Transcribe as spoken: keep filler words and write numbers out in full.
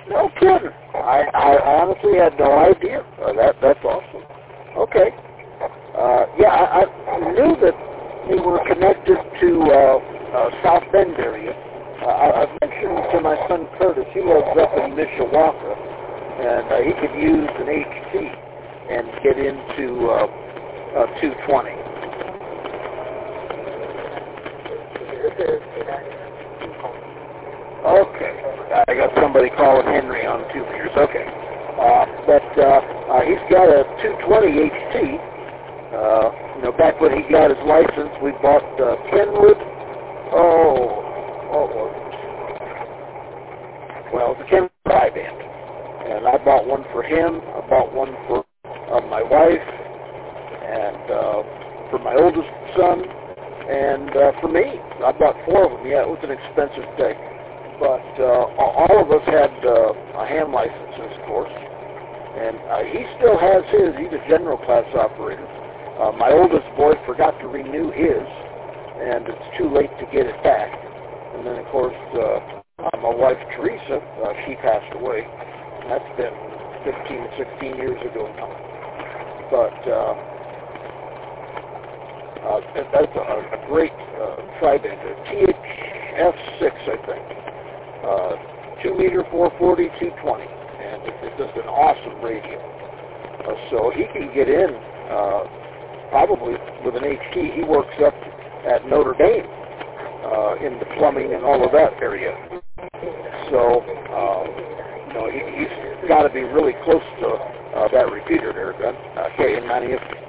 No kidding. I, I honestly had no idea. Uh, that That's awesome. Okay. Uh, yeah, I, I knew that we were connected to uh, uh, South Bend area. Uh, I, I've mentioned to my son Curtis, he lives up in Mishawaka, and uh, he could use an H T and get into uh, uh, two twenty. Okay. I got somebody calling Henry on two meters. Okay. Uh, but uh, uh, he's got a two twenty H T. Uh, you know, back when he got his license, we bought uh, Kenwood. Oh, oh, well, the Kenwood Tri-Band. And I bought one for him. I bought one for uh, my wife, and uh, for my oldest son, and uh, for me. I bought four of them. Yeah, it was an expensive thing. But uh, all of us had uh, a ham licenses, of course. And uh, he still has his. He's a general class operator. Uh, my oldest boy forgot to renew his, and it's too late to get it back. And then, of course, uh, my wife, Teresa, uh, she passed away. That's been fifteen, sixteen years ago now. But uh, uh, that's a, a great uh, Tri-Band, a T H F six, I think. Uh, two meter, four forty, two twenty. And it's, it's just an awesome radio. Uh, so he can get in uh, probably with an H T. He works up at Notre Dame uh, in the plumbing and all of that area. So, um, you know, he, he's got to be really close to uh, that repeater there, uh, K N ninety.